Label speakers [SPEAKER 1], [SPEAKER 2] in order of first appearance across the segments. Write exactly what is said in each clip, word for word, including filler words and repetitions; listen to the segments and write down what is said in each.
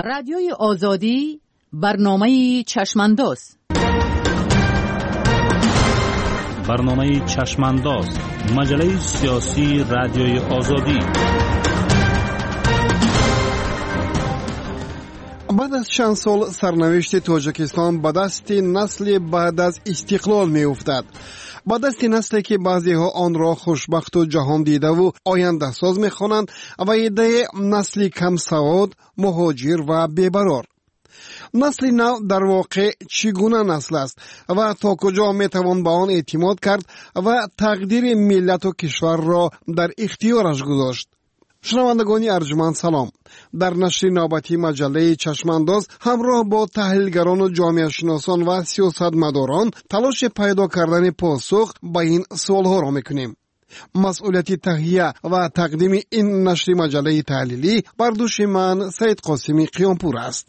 [SPEAKER 1] رادیوی آزادی برنامه چشمانداز
[SPEAKER 2] برنامه چشمانداز مجله سیاسی رادیوی آزادی.
[SPEAKER 3] بعد از چند سال سرنوشت تاجیکستان به دست نسل بعد از استقلال می افتد. به دست نسلی که بعضی ها آن را خوشبخت و جهان دیده و آینده ساز می خوانند و ایده نسلی کم سواد، مهاجر و بی‌برار. نسل نو در واقع چگونه نسل است و تا کجا می توان به آن اعتماد کرد و تقدیر ملت و کشور را در اختیارش گذاشت؟ شنوندگان ارجمند سلام. در نشر نوبتی مجله چشمانداز همراه با تحلیلگران و جامعه شناسان و سیاستمداران تلاش پیدا کردن پاسخ به این سوالها را میکنیم. مسئولیت تهیه و تقدیم این نشر مجله تحلیلی بر دوش من سید قاسمی قیامپور است.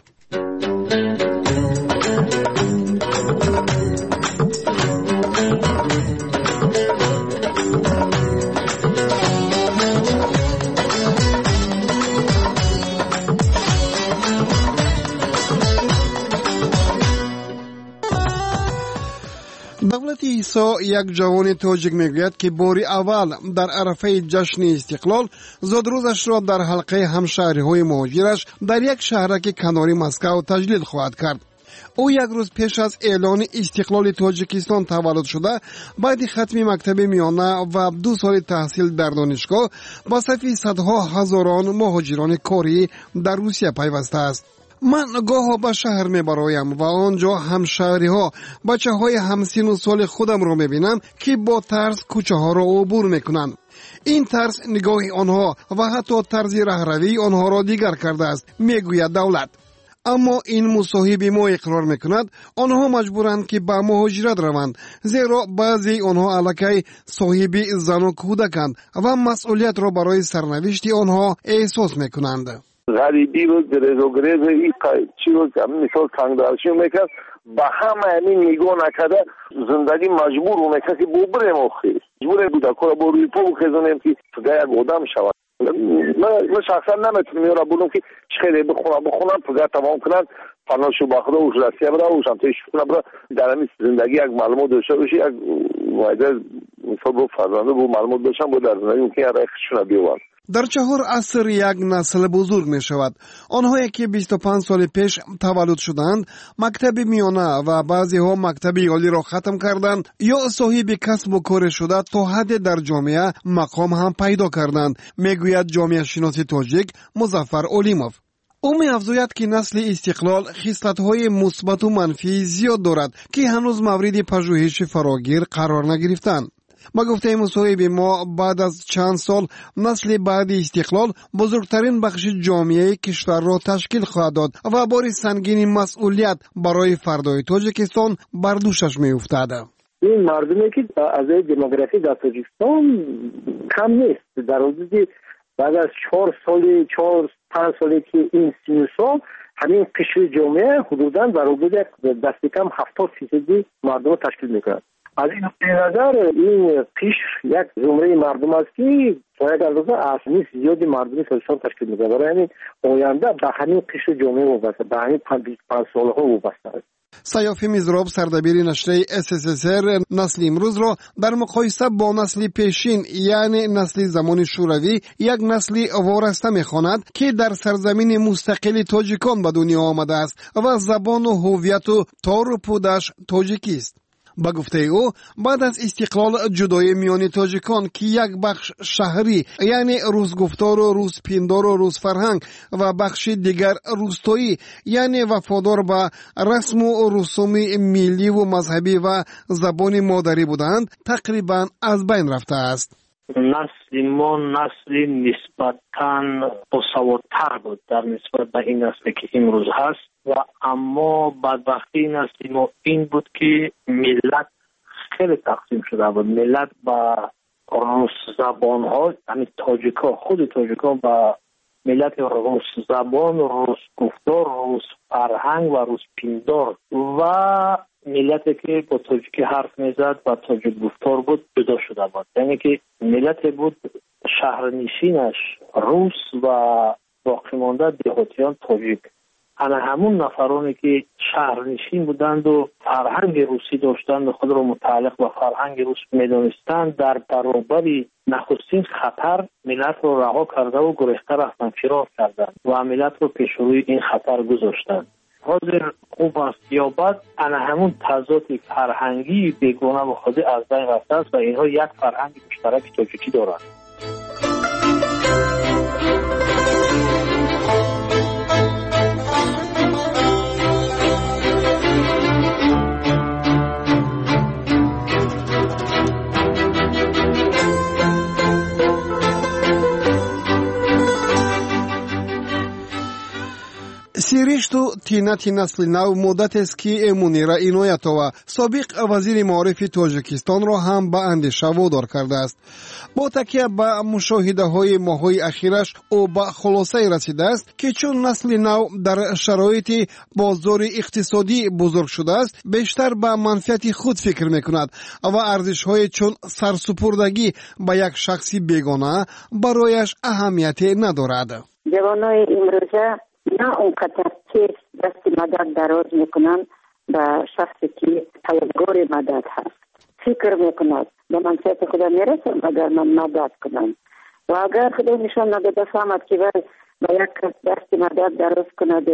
[SPEAKER 3] دولت عیسی یک جوان تاجیک میگوید که باری اول در عرفه جشن استقلال زادروزش را در حلقه همشهری‌های مهاجرش در یک شهرک کناری مسکو تجلیل خواهد کرد. او یک روز پیش از اعلان استقلال تاجیکستان تولد شده، بعد ختم مکتب میانه و دو سال تحصیل در دانشگاه با صف صدها هزاران مهاجران کاری در روسیه پیوسته است. من گاه به شهر می برایم و آنجا همشهری ها بچه های همسین و سال خودم را می بینم که با ترس کوچه ها را عبور می کنند. این ترس نگاه آنها و حتی طرز رهروی آنها را دیگر کرده است، می گوید دولت. اما این مصاحب ما اقرار می کند آنها مجبورند که به مهاجرت روند، زیرا بعضی آنها الکی صاحب زن و کودکند و مسئولیت را برای سرنوشت آنها احساس می کنند.
[SPEAKER 4] غریبی رو گریز و گریز این چی رو مثال تنگدارشی رو میکرد با همه همین نگاه نکرده زندگی مجبور رو میکرد که بو بریم اخی مجبور بوده که با روی پا بخیزونیم که پگه یک آدم شود. من شخصا نمیتونم یه را بودم که چخیره بخونم بخونم پگه تمام کنن فناشو باخده اوش رسیه برا اوش هم تایش کنم برا در همین زندگی یک معلومات داشته باشی یک وایده مثال با فرزنده با معلومات داشتم با در زندگی ممکن یک ریخشونه بیوان.
[SPEAKER 3] در چهار عصر یک نسل بزرگ می شود. آنهایی که بیست و پنج سال پیش تولد شدند، مکتب میانه و بعضی ها مکتب عالی را ختم کردند یا صاحب کسب و کار شده تا حد در جامعه مقام هم پیدا کردند، میگوید جامعه شناس تاجیک مظفر اولیموف. او می افزاید که نسل استقلال خصلت‌های مثبت و منفی زیاد دارد که هنوز مورد پژوهش فراگیر قرار نگرفتند. با گفته مصاحب ما بعد از چند سال نسل بعد استقلال بزرگترین بخش جامعه کشور را تشکیل خواهد داد و بار سنگین مسئولیت برای فردای تاجیکستان بر دوشش می افتد.
[SPEAKER 5] این مردمی که از دموگرافی در تاجیکستان کم نیست. در حدود بعد از چهار سال چهار پنج سالی که این سین سال همین قشر جامعه حدوداً در حدود دست کم هفتاد فیصدی مردم تشکیل میکنند. از این نظر این قشر یک زمره مردم است که تا یک اندازه اصلی زیادی مردمی تاجیکستان تشکیل میده. برای همین آینده به همین قشر جامعه وابسته، به همین پنج ساله ها وابسته است.
[SPEAKER 3] سیافی میزراب سردبیر نشریه اس اس اس ار نسل امروز را در مقایسه با نسل پیشین یعنی نسل زمان شوروی یک نسل وارسته میخواند که در سرزمین مستقل تاجیکان به دنیا آمده است و زبان و هویت و تار و پودش تاجیکی است. با گفته او بعد از استقلال جدای میان تاجیکان که یک بخش شهری یعنی روز گفتار و روز پیندار و روز فرهنگ و بخش دیگر روستایی یعنی وفادار به رسم و رسوم ملی و مذهبی و زبان مادری بودند تقریبا از بین رفته است.
[SPEAKER 6] نسل ما نسل نسبتاً باسوادتر بود در نسبت به این نسلی که امروز هست و اما بدبختی نسل ما این بود که ملت خیلی تقسیم شده بود. ملت با روس زبان ها یعنی تاجیک ها خود تاجیک ها با ملت روس زبان، روس گفتار، روس فرهنگ و روس پیندار و ملتی که با تاجیکی حرف میزد و تاجیک گفتار بود جدا شده بود. یعنی که ملتی بود شهرنشینش روس و باقی مانده دهاتیان تاجیک. انا همون نفرانی که شهرنشین بودند و فرهنگ روسی داشتند و خود را متعلق به فرهنگ روس میدانستند، در برابر نخستین خطر ملت رو رها کرده و گریخته رفتند، فرار کردند و ملت رو پیش روی این خطر گذاشتند. حاضر خوب است یا بد، انا همون تضاد فرهنگی بیگانه و خود از بین رفته است و اینها یک فرهنگ مشترک تاجیکی دارند.
[SPEAKER 3] سیریشتو تینتی نسل نو مدت است که امونیرا اینویتووا سابق وزیر معارف تاجیکستان را هم به اندیشه وادار کرده است. با تکیه به مشاهده های ماهای اخیرش او به خلاصه رسیده است که چون نسل نو در شرایط بازار اقتصادی بزرگ شده است، بیشتر به منفعت خود فکر میکند و ارزش های چون سرسپردگی به یک شخصی بیگانه برایش اهمیت ندارد.
[SPEAKER 7] جوانای امروزه نه اونقدر که دست مدد دراز میکنن به شخصی که طلبگار مدد هست. فکر میکند به منفعت خدا میرسم اگر من مدد کنم و اگر خدا نشان نداده فهمد که باید به یک دست مدد دراز کند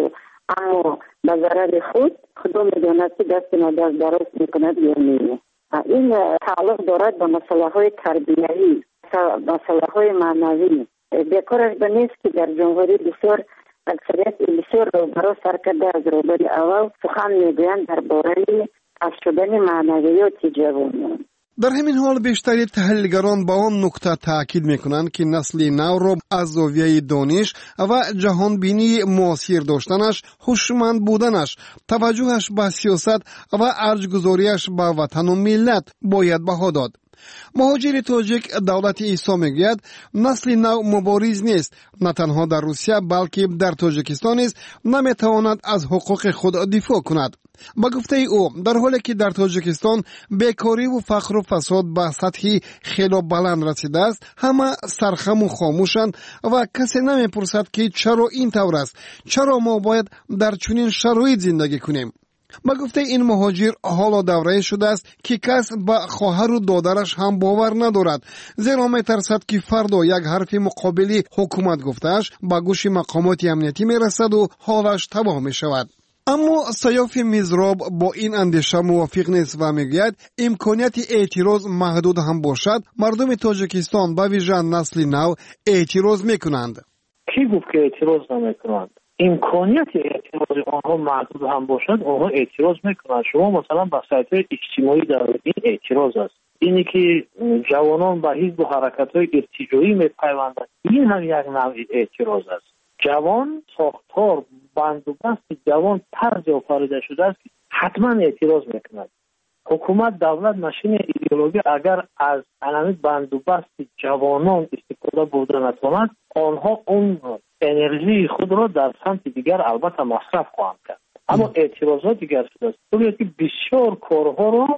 [SPEAKER 7] اما به ضرر خود، خدا میداند که دست مدد دراز میکند یا نه. این تعلق دارد به مسئله های تربیتی، مسئله های معنوی. بیکارش به نیست که در جمهوری بسیار اکثریت بسیار رو برای سر کرده از روبری اول سخن میگویند درباره از شدن معنویات جوانان.
[SPEAKER 3] در همین حال بیشتری تحلیلگران با آن نکته تاکید میکنند که نسل نو را از زاویه دانش و جهان بینی معاصر داشتنش، هوشمند بودنش، توجهش به سیاست و ارجگذاریش به وطن و ملت باید بها داد. مهاجر تاجیک دولت عیسی میگوید نسل نو مبارز نیست، نه تنها در روسیه بلکه در تاجیکستان نیز نمیتواند از حقوق خود دفاع کند. با گفته او در حالی که در تاجیکستان بیکاری و فقر و فساد به سطحی خیلی بلند رسیده است، همه سرخم و خاموشند و کسی نمیپرسد که چرا این طور است، چرا ما باید در چنین شرایط زندگی کنیم. با گفته این مهاجر حالا دوره شده است که کس به خواهر و دادرش هم باور ندارد، زیرا میترسد که فردا یک حرف مقابلی حکومت گفتهش به گوش مقامات امنیتی میرسد و حالش تباه می شود. اما سیاف میزراب با این اندیشه موافق نیست و میگوید امکانیت اعتراض محدود هم باشد، مردم تاجیکستان به ویژه نسل نو اعتراض میکنند.
[SPEAKER 6] کی گفت که اعتراض نمیکنند؟ امکانیت اعتراض آنها محدود هم باشد، آنها اعتراض میکنند. شما مثلا به سایت اجتماعی در این اعتراض است، اینی که جوانان به حزب و حرکت‌های ارتجاعی میپیوندند، این هم یک نوع اعتراض است. جوان ساختار بندوبست جوان طرز آفریده شده است که حتما اعتراض میکند. حکومت دولت ماشین ایدئولوژی اگر از علامت بندوبست جوانان استفاده بوده نتواند، آنها اون انرژی خود را در سمت دیگر البته مصرف خواهند کرد. اما اعتراضات دیگر شده است. طوری که بسیار کارها را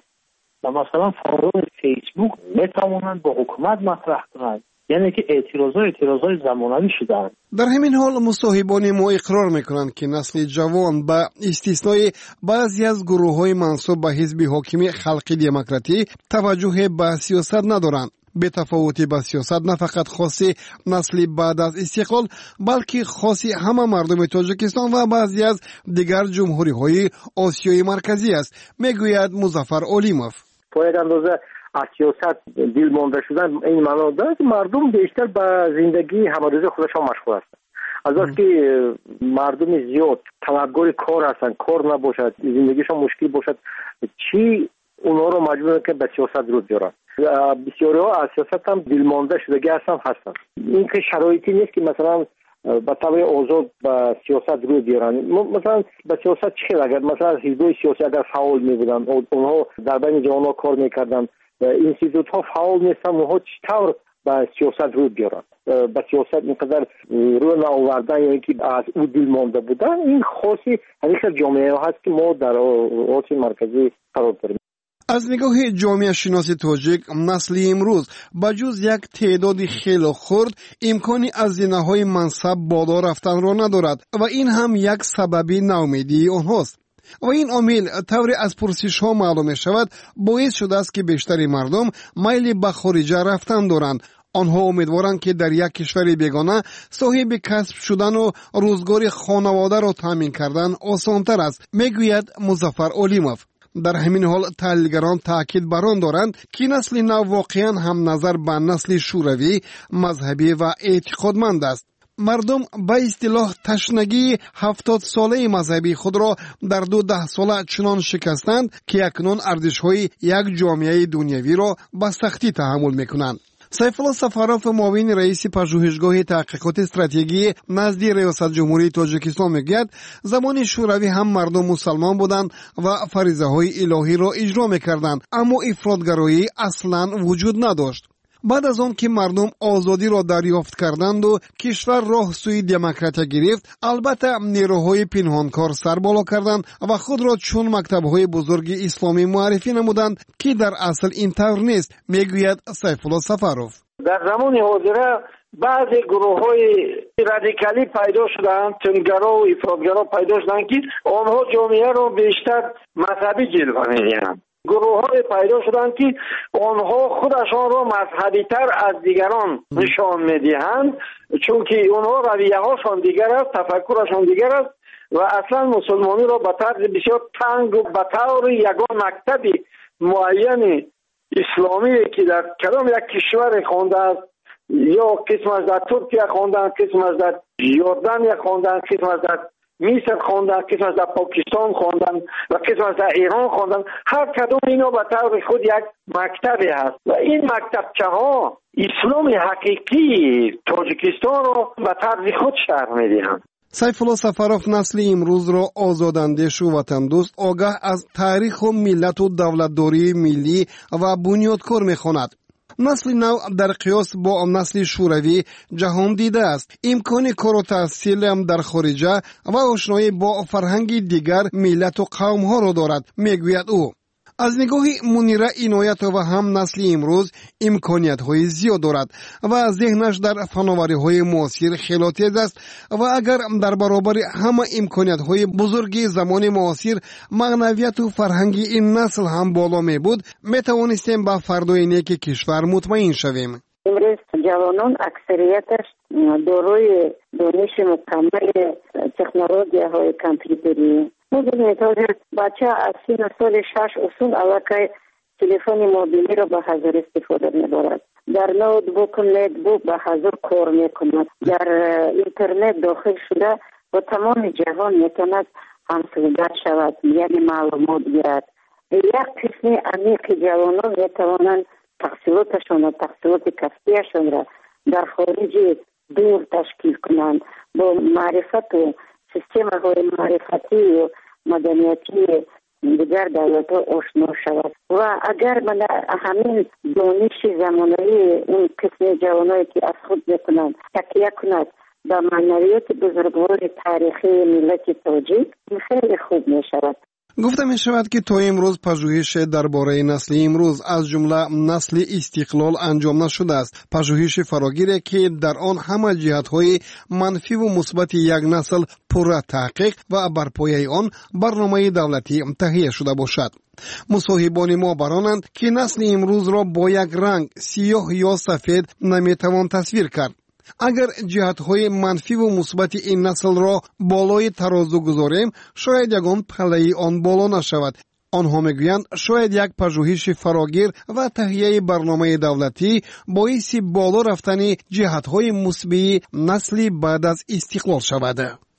[SPEAKER 6] مثلا فورم فیسبوک میتوانند با حکومت مطرح کنند، یعنی که اعتراضات اعتراضات زمانوی شدند.
[SPEAKER 3] در همین حال مصاحبان ما اقرار میکنند که نسل جوان با استثنای بعضی از گروه‌های منسوب به حزب حاکم خلقی دموکراتی توجه به سیاست ندارند. به تفاوت با سیاست نه فقط خاصی نسل بعد از استقلال بلکه خاصی همه مردم تاجیکستان و بعضی از دیگر جمهوری‌های آسیای مرکزی است، میگوید مظفر اولیموف.
[SPEAKER 5] باید اندازه از سیاست دل مانده شدن این معنا دارد که مردم بیشتر به زندگی همروزه خودشان مشغول هستند. از از که مردم زیاد طلبگار کار هستند، کار نباشد، زندگیشان مشکل باشد، چی اونها رو مجبور که به سیاست رو بیارن. بسیاری ها از سیاست هم دل مانده شدگی هستند هستند. این که شرایطی نیست که مثلا به طور آزاد به سیاست رو بیارن. مثلا به سیاست چه اگر مثلا حزب‌های سیاسی اگر فعال می بودن، اونها در بین جوانان کار میکردن، اینستیتوت ها فعال نیستن، اونها چطور به سیاست رو بیارن؟ به سیاست اینقدر رو نآوردن، یعنی که از او دل مانده بودن، این خاصی همیشه جامعه هست که ما در آسیای مرکزی قرار داریم.
[SPEAKER 3] از نگاه جامعه شناسی تاجیک، نسل امروز با جز یک تعداد خیلی خرد امکانی از زینه‌های منصب بالا رفتن را ندارد و این هم یک سببی ناامیدی آنهاست. و این عامل طوری از پرسش ها معلوم می شود باعث شده است که بیشتر مردم میل به خارجه رفتن دارند. آنها امیدوارند که در یک کشور بیگانه صاحب کسب شدن و روزگار خانواده را تامین کردن آسان‌تر است، میگوید مظفر علیموف. در همین حال تحلیلگران تاکید بر آن دارند که نسل نو واقعا هم نظر به نسل شوروی، مذهبی و اعتقادمند است. مردم به اصطلاح تشنگی هفتاد ساله مذهبی خود را در دو ده ساله چنان شکستند که اکنون ارزش‌های یک جامعه دنیوی را به سختی تحمل می‌کنند. سیفالله سفاروف، معاون رئیس پژوهشگاه تحقیقات استراتژی نزد ریاست جمهوری تاجیکستان میگوید زمان شوروی هم مردم مسلمان بودند و فریضه های الهی را اجرا میکردند، اما افراطگرایی اصلا وجود نداشت. بعد از آن که مردم آزادی را دریافت کردند و کشور راه سوی دموکراسی گرفت، البته نیروهای پنهانکار سر بالا کردند و خود را چون مکتب‌های بزرگ اسلامی معرفی نمودند که در اصل اینطور نیست، میگوید سیفالله سفاروف.
[SPEAKER 6] در زمان حاضر بعضی گروه‌های رادیکالی پیدا شدند، تندگرا و افراطگرا پیدا شدند که آنها جامعه را بیشتر مذهبی جلوه می‌دهند. گروه های پیدا شدند که آنها خودشان را مذهبی تر از دیگران نشان میدهند، چون که آنها رویه هاشان دیگر است، تفکرشان دیگر است و اصلا مسلمانی را به طرز بسیار تنگ و به طور یگان مکتب معین اسلامی که در کدام یک کشور خوانده است، یا قسم از در ترکیه خواندن، قسم از در یوردانیا خواندن، قسم از در مصر خواندن، قسم از در پاکستان خواندن و قسم از در ایران خواندن. هر کدوم اینا به طور خود یک مکتبی هست و این مکتبچه ها اسلام حقیقی تاجیکستان را به طرز خود شرح میدهند.
[SPEAKER 3] سیفالله سفاروف نسل امروز را آزاداندیش و وطن دوست، آگاه از تاریخ و ملت و دولتداری ملی و بنیادکار میخواند. نسل نو در قیاس با نسل شوروی جهان دیده است. امکان کار و تحصیل هم در خارجه و آشنایی با فرهنگ دیگر ملت و قوم ها را دارد، میگوید او. از نگاه منیره عنایت و هم نسل امروز امکانیت های زیاد دارد و ذهنش در فناوری های معاصر خیلی تیز است و اگر در برابر همه امکانیت های بزرگ زمان معاصر معنویت و فرهنگ این نسل هم بالا می بود، می توانستیم به فردای نیک کشور مطمئن شویم.
[SPEAKER 7] امروز جوانان اکثریتش دارای دانش مکمل تکنولوژی های کامپیوتری. می‌دونید بچه از سن سال شش اصول علاقه تلفن موبیلی را به حضور استفاده می‌برد. در نوتبوک نتبوک به حضور کار می‌کند. در اینترنت داخل شده با تمام جهان می‌تواند همسوگر شود، یعنی معلومات گیرد. یک قسم عمیق جوانان می‌توانند تحصیلاتشان و تحصیلات کسبیشان را در خارج دور تشکیل کنند، با معرفت و سیستم های معرفتی و مدنیتی دیگر دولت ها آشنا شود و اگر من همین دانش زمانه‌ای اون قسم جوانایی که از خود میکنند تکیه کند به معنویات بزرگوار تاریخی ملت تاجیک، خیلی خوب می شود.
[SPEAKER 3] گفته می شود که تا امروز پژوهش درباره نسل امروز از جمله نسل استقلال انجام نشده است. پژوهش فراگیری که در آن همه جهت‌های منفی و مثبت یک نسل پر تحقیق و بر پایه آن برنامه دولتی تهیه شده باشد. مصاحبان ما برانند که نسل امروز را با یک رنگ سیاه یا سفید نمیتوان تصویر کرد. اگر جهت‌های منفی و مثبت این نسل را بالای ترازو گذاریم، شاید یگان پله آن بالا نشود. آنها میگویند شاید یک پژوهش فراگیر و تهیه برنامه دولتی باعث بالا رفتن جهت‌های مثبت نسلی بعد از استقلال شود.